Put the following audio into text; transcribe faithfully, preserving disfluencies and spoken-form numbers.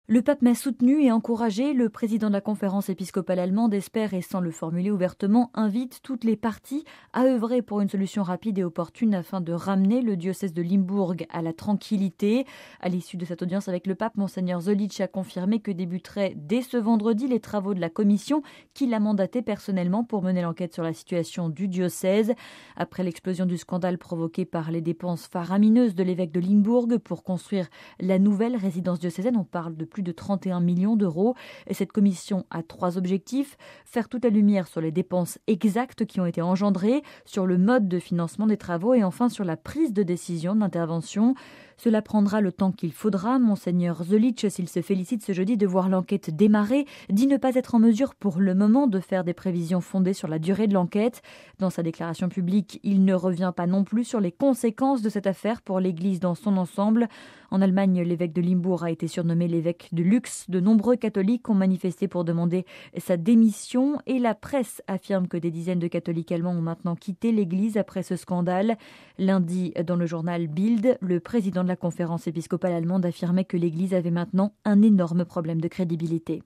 Le pape m'a soutenu et encouragé. Le président de la conférence épiscopale allemande espère, et sans le formuler ouvertement, invite toutes les parties à œuvrer pour une solution rapide et opportune afin de ramener le diocèse de Limbourg à la tranquillité. À l'issue de cette audience avec le pape, Monseigneur Zolich a confirmé que débuteraient dès ce vendredi les travaux de la commission qu'il a mandaté personnellement pour mener l'enquête sur la situation du diocèse. Après l'explosion du scandale provoqué par les dépenses faramineuses de l'évêque de Limbourg pour construire la nouvelle résidence diocésaine, on parle de plus de trente et un millions d'euros. Et cette commission a trois objectifs: faire toute la lumière sur les dépenses exactes qui ont été engendrées, sur le mode de financement des travaux et enfin sur la prise de décision d'intervention. Cela prendra le temps qu'il faudra. Monseigneur Zolich, s'il se félicite ce jeudi de voir l'enquête démarrer, dit ne pas être en mesure pour le moment de faire des prévisions fondées sur la durée de l'enquête. Dans sa déclaration publique, il ne revient pas non plus sur les conséquences de cette affaire pour l'Église dans son ensemble. En Allemagne, l'évêque de Limbourg a été surnommé l'évêque de luxe. De nombreux catholiques ont manifesté pour demander sa démission et la presse affirme que des dizaines de catholiques allemands ont maintenant quitté l'Église après ce scandale. Lundi, dans le journal Bild, le président de la conférence épiscopale allemande affirmait que l'Église avait maintenant un énorme problème de crédibilité.